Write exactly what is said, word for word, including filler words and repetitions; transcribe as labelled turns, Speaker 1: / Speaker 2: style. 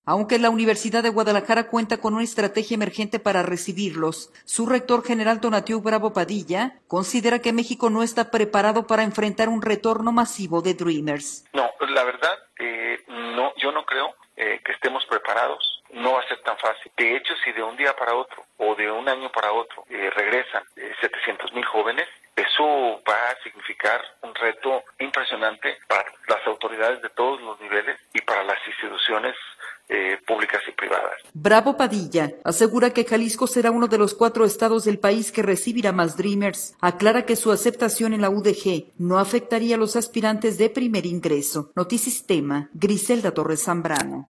Speaker 1: Aunque la Universidad de Guadalajara cuenta con una estrategia emergente para recibirlos, su rector general Tonatiuh Bravo Padilla considera que México no está preparado para enfrentar un retorno masivo de Dreamers.
Speaker 2: No, la verdad, eh, no, yo no creo eh, que estemos preparados. No va a ser tan fácil. De hecho, si de un día para otro o de un año para otro eh, regresan eh, setecientos mil jóvenes, eso va a significar un reto impresionante para las autoridades de todos los niveles y para las instituciones eh, públicas y privadas.
Speaker 1: Bravo Padilla asegura que Jalisco será uno de los cuatro estados del país que recibirá más Dreamers. Aclara que su aceptación en la U D G no afectaría a los aspirantes de primer ingreso. Notisistema, Griselda Torres Zambrano.